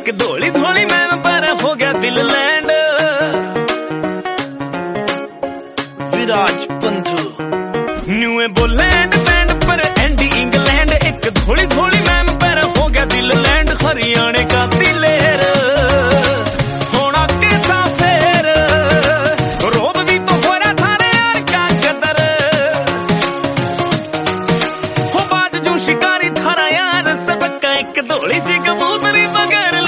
एक धोली धोली मैम पर हो गया दिल लैंड। विराज पंजू न्यू बोलैंड बैंड पर एंडी इंग्लैंड, एक धोली धोली मैम पर हो गया दिल लैंड। हरियाणे का दिलेर होना कैसा फेर, रोब भी तो हो रहा था रे यार क्या कदर। हो बात जो शिकारी थारा यार सबका, एक धोली सी कबूतरी बगैर